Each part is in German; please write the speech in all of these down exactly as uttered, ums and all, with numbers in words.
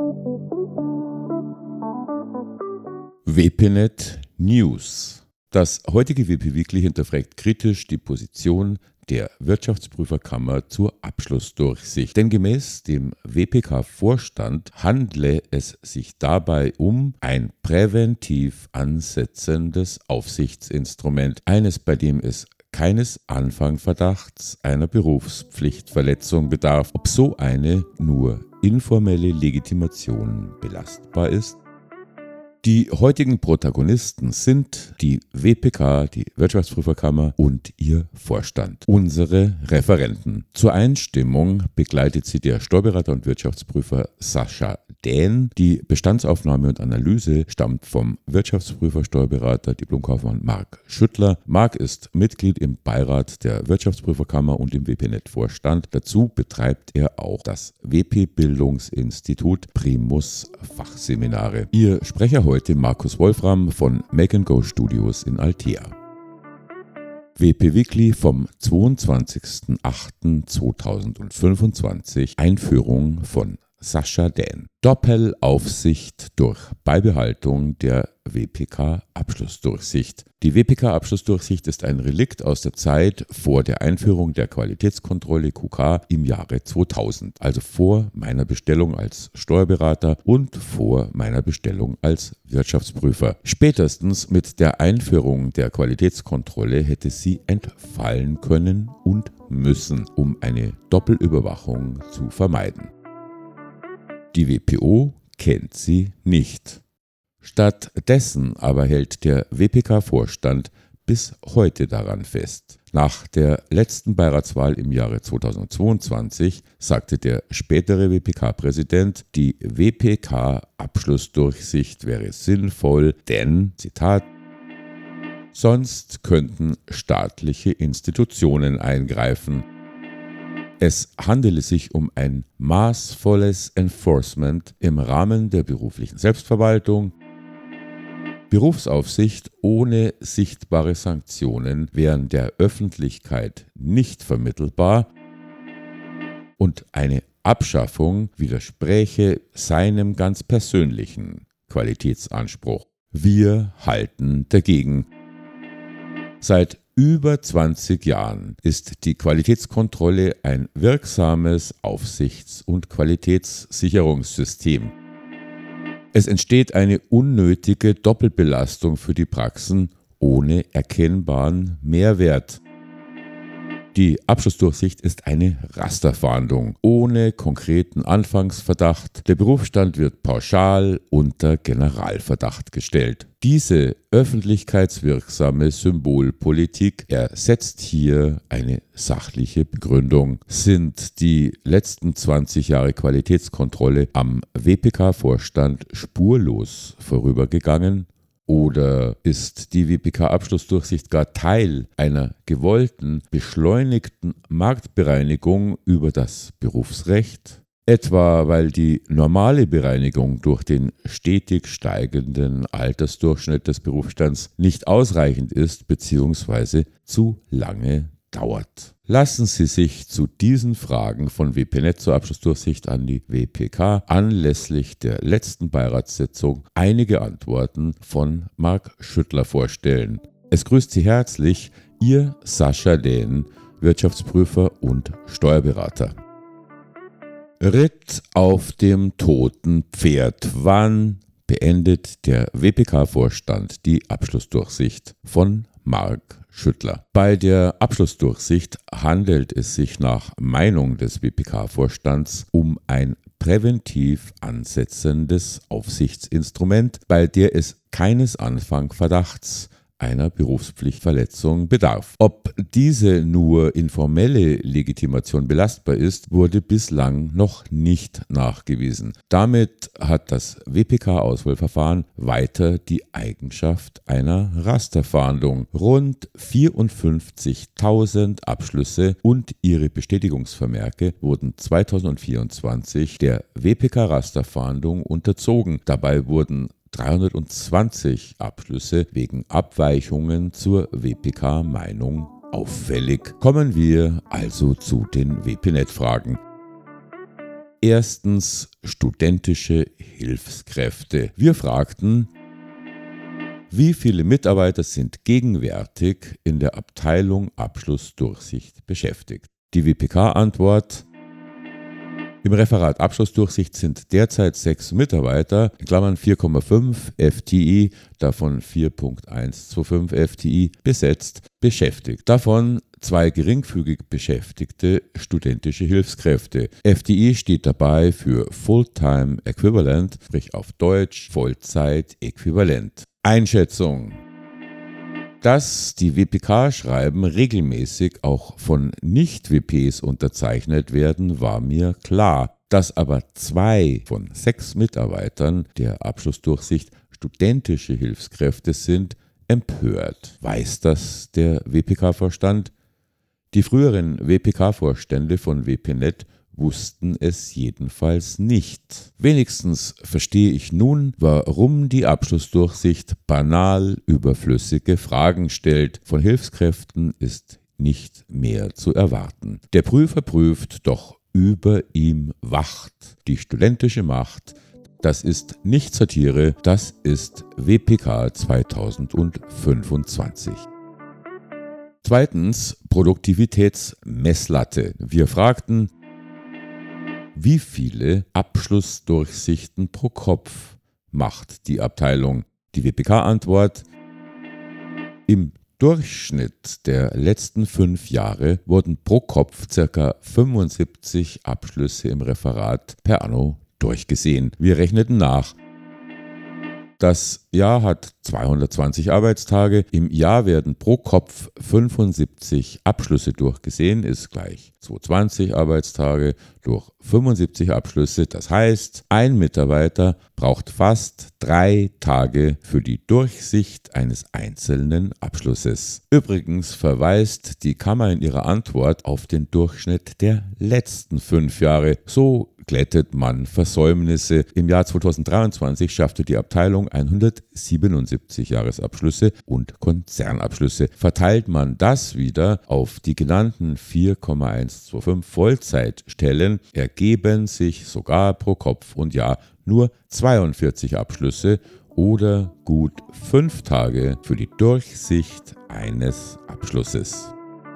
W P N E T News. Das heutige W P Weekly hinterfragt kritisch die Position der Wirtschaftsprüferkammer zur Abschlussdurchsicht. Denn gemäß dem W P K-Vorstand handle es sich dabei um ein präventiv ansetzendes Aufsichtsinstrument, eines, bei dem es keines Anfangverdachts einer Berufspflichtverletzung bedarf. Ob so eine nur informelle Legitimation belastbar ist? Die heutigen Protagonisten sind die W P K, die Wirtschaftsprüferkammer und ihr Vorstand, unsere Referenten. Zur Einstimmung begleitet sie der Steuerberater und Wirtschaftsprüfer Sascha Dähn. Die Bestandsaufnahme und Analyse stammt vom Wirtschaftsprüfer, Steuerberater, Diplomkaufmann Marc Schüttler. Marc ist Mitglied im Beirat der Wirtschaftsprüferkammer und im W P N E T-Vorstand. Dazu betreibt er auch das W P-Bildungsinstitut Primus Fachseminare. Ihr Sprecher heute Markus Wolfram von Make and Go Studios in Altea. W P Weekly vom zweiundzwanzigsten achten zweitausendfünfundzwanzig. Einführung von Sascha Dähn. Doppelaufsicht durch Beibehaltung der W P K-Abschlussdurchsicht. Die W P K-Abschlussdurchsicht ist ein Relikt aus der Zeit vor der Einführung der Qualitätskontrolle Q K im Jahre zweitausend, also vor meiner Bestellung als Steuerberater und vor meiner Bestellung als Wirtschaftsprüfer. Spätestens mit der Einführung der Qualitätskontrolle hätte sie entfallen können und müssen, um eine Doppelüberwachung zu vermeiden. Die W P O kennt sie nicht. Stattdessen aber hält der W P K-Vorstand bis heute daran fest. Nach der letzten Beiratswahl im Jahre zweitausendzweiundzwanzig sagte der spätere W P K-Präsident, die W P K-Abschlussdurchsicht wäre sinnvoll, denn, Zitat, sonst könnten staatliche Institutionen eingreifen. Es handele sich um ein maßvolles Enforcement im Rahmen der beruflichen Selbstverwaltung. Berufsaufsicht ohne sichtbare Sanktionen wären der Öffentlichkeit nicht vermittelbar und eine Abschaffung widerspräche seinem ganz persönlichen Qualitätsanspruch. Wir halten dagegen. Seit über zwanzig Jahren ist die Qualitätskontrolle ein wirksames Aufsichts- und Qualitätssicherungssystem. Es entsteht eine unnötige Doppelbelastung für die Praxen ohne erkennbaren Mehrwert. Die Abschlussdurchsicht ist eine Rasterfahndung ohne konkreten Anfangsverdacht. Der Berufsstand wird pauschal unter Generalverdacht gestellt. Diese öffentlichkeitswirksame Symbolpolitik ersetzt hier eine sachliche Begründung. Sind die letzten zwanzig Jahre Qualitätskontrolle am W P K-Vorstand spurlos vorübergegangen? Oder ist die W P K-Abschlussdurchsicht gar Teil einer gewollten, beschleunigten Marktbereinigung über das Berufsrecht? Etwa weil die normale Bereinigung durch den stetig steigenden Altersdurchschnitt des Berufsstands nicht ausreichend ist bzw. zu lange dauert. Lassen Sie sich zu diesen Fragen von W P N E T zur Abschlussdurchsicht an die W P K anlässlich der letzten Beiratssitzung einige Antworten von Marc Schüttler vorstellen. Es grüßt Sie herzlich Ihr Sascha Dähn, Wirtschaftsprüfer und Steuerberater. Ritt auf dem toten Pferd. Wann beendet der W P K-Vorstand die Abschlussdurchsicht? Von Marc Schüttler. Bei der Abschlussdurchsicht handelt es sich nach Meinung des W P K-Vorstands um ein präventiv ansetzendes Aufsichtsinstrument, bei der es keines Anfangverdachts einer Berufspflichtverletzung bedarf. Ob diese nur informelle Legitimation belastbar ist, wurde bislang noch nicht nachgewiesen. Damit hat das W P K-Auswahlverfahren weiter die Eigenschaft einer Rasterfahndung. Rund vierundfünfzigtausend Abschlüsse und ihre Bestätigungsvermerke wurden zweitausendvierundzwanzig der W P K-Rasterfahndung unterzogen. Dabei wurden dreihundertzwanzig Abschlüsse wegen Abweichungen zur W P K-Meinung auffällig. Kommen wir also zu den W P N E T-Fragen. Erstens studentische Hilfskräfte. Wir fragten, wie viele Mitarbeiter sind gegenwärtig in der Abteilung Abschlussdurchsicht beschäftigt? Die W P K-Antwort: Im Referat Abschlussdurchsicht sind derzeit sechs Mitarbeiter, in Klammern vier Komma fünf F T I, davon vier Komma hundertfünfundzwanzig F T I, besetzt, beschäftigt. Davon zwei geringfügig beschäftigte studentische Hilfskräfte. F T I steht dabei für Fulltime Equivalent, sprich auf Deutsch Vollzeit-Äquivalent. Einschätzung: Dass die W P K-Schreiben regelmäßig auch von Nicht-W Ps unterzeichnet werden, war mir klar. Dass aber zwei von sechs Mitarbeitern der Abschlussdurchsicht studentische Hilfskräfte sind, empört. Weiß das der W P K-Vorstand? Die früheren W P K-Vorstände von W P Net wussten es jedenfalls nicht. Wenigstens verstehe ich nun, warum die Abschlussdurchsicht banal überflüssige Fragen stellt. Von Hilfskräften ist nicht mehr zu erwarten. Der Prüfer prüft, doch über ihm wacht die studentische Macht. Das ist nicht Satire, das ist W P K zweitausendfünfundzwanzig. Zweitens, Produktivitätsmesslatte. Wir fragten, wie viele Abschlussdurchsichten pro Kopf macht die Abteilung? Die W P K-Antwort: Im Durchschnitt der letzten fünf Jahre wurden pro Kopf ca. fünfundsiebzig Abschlüsse im Referat per anno durchgesehen. Wir rechneten nach. Das Jahr hat zweihundertzwanzig Arbeitstage. Im Jahr werden pro Kopf fünfundsiebzig Abschlüsse durchgesehen, ist gleich zweihundertzwanzig Arbeitstage durch fünfundsiebzig Abschlüsse. Das heißt, ein Mitarbeiter braucht fast drei Tage für die Durchsicht eines einzelnen Abschlusses. Übrigens verweist die Kammer in ihrer Antwort auf den Durchschnitt der letzten fünf Jahre. So glättet man Versäumnisse. Im Jahr zweitausenddreiundzwanzig schaffte die Abteilung hundertsiebenundsiebzig Jahresabschlüsse und Konzernabschlüsse. Verteilt man das wieder auf die genannten vier Komma hundertfünfundzwanzig Vollzeitstellen, ergeben sich sogar pro Kopf und Jahr nur zweiundvierzig Abschlüsse oder gut fünf Tage für die Durchsicht eines Abschlusses.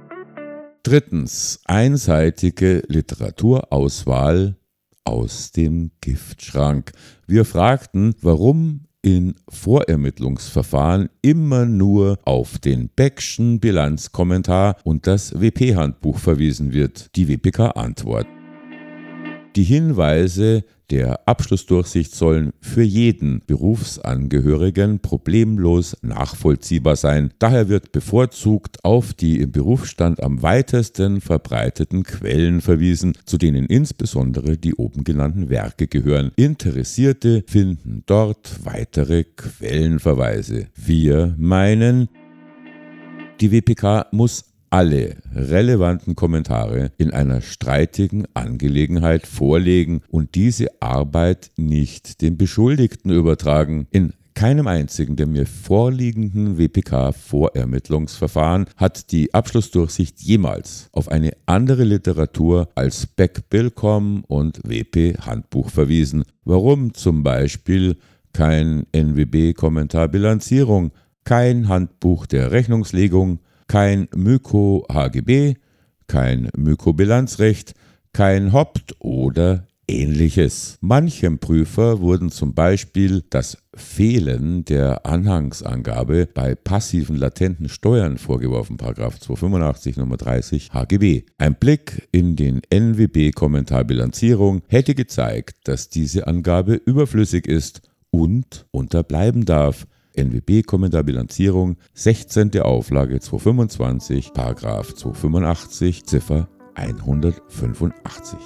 Drittens, einseitige Literaturauswahl aus dem Giftschrank. Wir fragten, warum in Vorermittlungsverfahren immer nur auf den Beckschen Bilanzkommentar und das W P-Handbuch verwiesen wird. Die W P K-Antwort: Die Hinweise der Abschlussdurchsicht sollen für jeden Berufsangehörigen problemlos nachvollziehbar sein. Daher wird bevorzugt auf die im Berufsstand am weitesten verbreiteten Quellen verwiesen, zu denen insbesondere die oben genannten Werke gehören. Interessierte finden dort weitere Quellenverweise. Wir meinen, die W P K muss alle relevanten Kommentare in einer streitigen Angelegenheit vorlegen und diese Arbeit nicht dem Beschuldigten übertragen. In keinem einzigen der mir vorliegenden W P K-Vorermittlungsverfahren hat die Abschlussdurchsicht jemals auf eine andere Literatur als Beck-Billkom und W P-Handbuch verwiesen. Warum zum Beispiel kein N W B-Kommentar Bilanzierung, kein Handbuch der Rechnungslegung, kein Myko-H G B, kein Myko-Bilanzrecht, kein Hopt oder Ähnliches. Manchem Prüfer wurden zum Beispiel das Fehlen der Anhangsangabe bei passiven latenten Steuern vorgeworfen, Paragraph zweihundertfünfundachtzig Nummer dreißig H G B. Ein Blick in den N W B-Kommentar Bilanzierung hätte gezeigt, dass diese Angabe überflüssig ist und unterbleiben darf. N W B-Kommentar Bilanzierung, sechzehnte Auflage zweihundertfünfundzwanzig, Paragraph zweihundertfünfundachtzig, Ziffer hundertfünfundachtzig.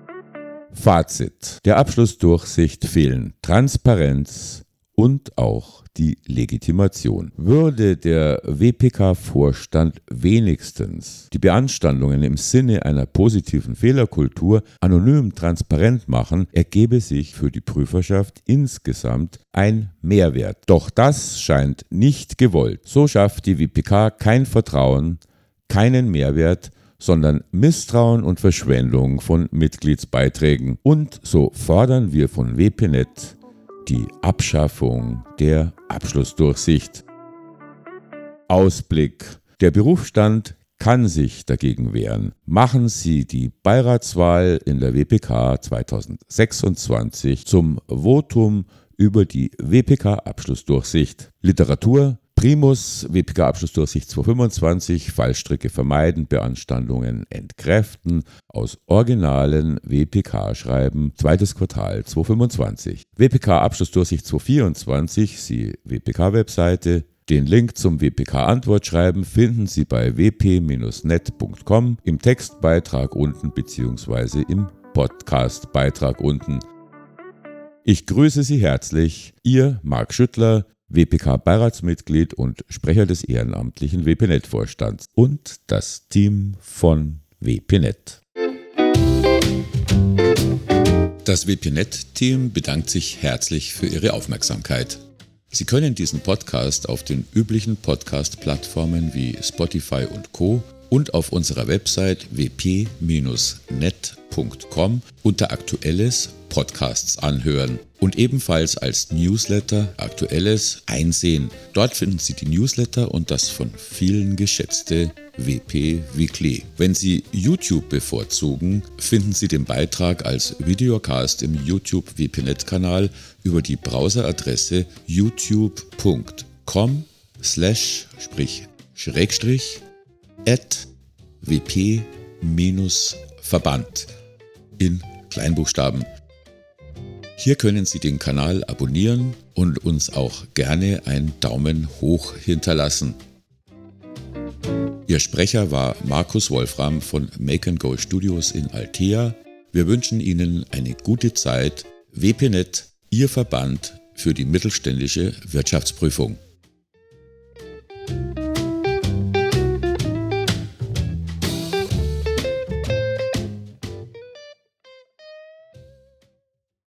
Fazit: Der Abschlussdurchsicht fehlen Transparenz und auch die Legitimation. Würde der W P K-Vorstand wenigstens die Beanstandungen im Sinne einer positiven Fehlerkultur anonym transparent machen, ergebe sich für die Prüferschaft insgesamt ein Mehrwert. Doch das scheint nicht gewollt. So schafft die W P K kein Vertrauen, keinen Mehrwert, sondern Misstrauen und Verschwendung von Mitgliedsbeiträgen. Und so fordern wir von W P Net die Abschaffung der Abschlussdurchsicht. Ausblick. Der Berufsstand kann sich dagegen wehren. Machen Sie die Beiratswahl in der W P K zweitausendsechsundzwanzig zum Votum über die W P K-Abschlussdurchsicht. Literatur: Primus, W P K-Abschlussdurchsicht zweitausendfünfundzwanzig, Fallstricke vermeiden, Beanstandungen entkräften, aus originalen W P K-Schreiben, zweites Quartal zweitausendfünfundzwanzig. W P K-Abschlussdurchsicht zweitausendvierundzwanzig, Sie W P K-Webseite. Den Link zum W P K-Antwortschreiben finden Sie bei w p Bindestrich net Punkt com im Textbeitrag unten bzw. im Podcastbeitrag unten. Ich grüße Sie herzlich, Ihr Marc Schüttler, W P K-Beiratsmitglied und Sprecher des ehrenamtlichen W P Net-Vorstands und das Team von W P Net. Das W P Net-Team bedankt sich herzlich für Ihre Aufmerksamkeit. Sie können diesen Podcast auf den üblichen Podcast-Plattformen wie Spotify und Co. und auf unserer Website w p Bindestrich net Punkt com unter Aktuelles Podcasts anhören und ebenfalls als Newsletter Aktuelles einsehen. Dort finden Sie die Newsletter und das von vielen geschätzte W P Weekly. Wenn Sie YouTube bevorzugen, finden Sie den Beitrag als Videocast im YouTube W P Net-Kanal über die Browseradresse youtube Punkt com slash sprich Schrägstrich at W P Verband in Kleinbuchstaben. Hier können Sie den Kanal abonnieren und uns auch gerne einen Daumen hoch hinterlassen. Ihr Sprecher war Markus Wolfram von Make and Go Studios in Altea. Wir wünschen Ihnen eine gute Zeit. W P Net, Ihr Verband für die mittelständische Wirtschaftsprüfung.